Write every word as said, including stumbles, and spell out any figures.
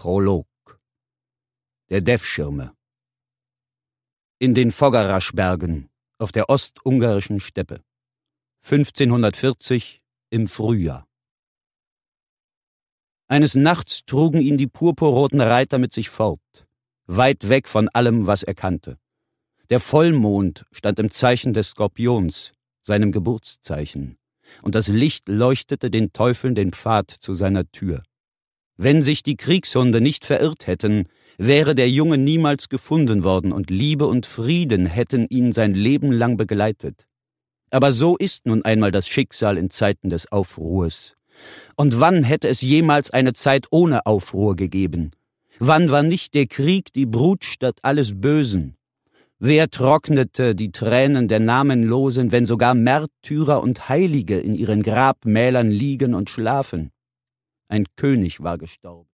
Prolog. Der Devschirme. In den Fogaraschbergen auf der ostungarischen Steppe. fünfzehnhundertvierzig im Frühjahr. Eines Nachts trugen ihn die purpurroten Reiter mit sich fort, weit weg von allem, was er kannte. Der Vollmond stand im Zeichen des Skorpions, seinem Geburtszeichen, und das Licht leuchtete den Teufeln den Pfad zu seiner Tür. Wenn sich die Kriegshunde nicht verirrt hätten, wäre der Junge niemals gefunden worden, und Liebe und Frieden hätten ihn sein Leben lang begleitet. Aber so ist nun einmal das Schicksal in Zeiten des Aufruhrs. Und wann hätte es jemals eine Zeit ohne Aufruhr gegeben? Wann war nicht der Krieg die Brutstatt alles Bösen? Wer trocknete die Tränen der Namenlosen, wenn sogar Märtyrer und Heilige in ihren Grabmälern liegen und schlafen? Ein König war gestorben.